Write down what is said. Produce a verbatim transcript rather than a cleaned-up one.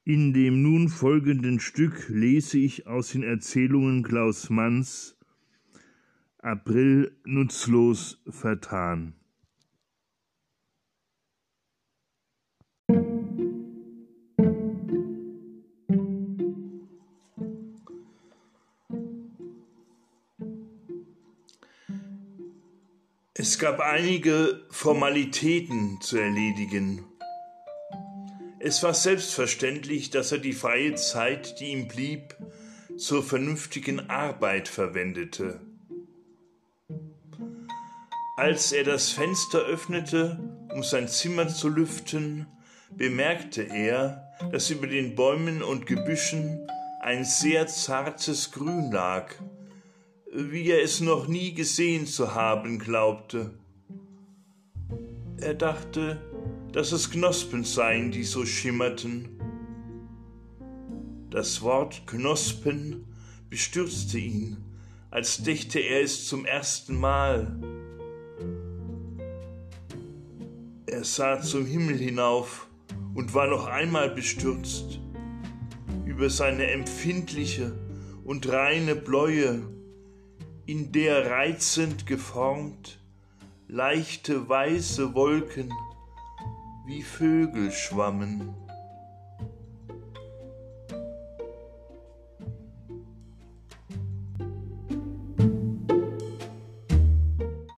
In dem nun folgenden Stück lese ich aus den Erzählungen Klaus Manns April nutzlos vertan. Es gab einige Formalitäten zu erledigen. Es war selbstverständlich, dass er die freie Zeit, die ihm blieb, zur vernünftigen Arbeit verwendete. Als er das Fenster öffnete, um sein Zimmer zu lüften, bemerkte er, dass über den Bäumen und Gebüschen ein sehr zartes Grün lag, wie er es noch nie gesehen zu haben glaubte. Er dachte, dass es Knospen seien, die so schimmerten. Das Wort Knospen bestürzte ihn, als dächte er es zum ersten Mal. Er sah zum Himmel hinauf und war noch einmal bestürzt über seine empfindliche und reine Bläue, in der reizend geformt leichte weiße Wolken wie Vögel schwammen.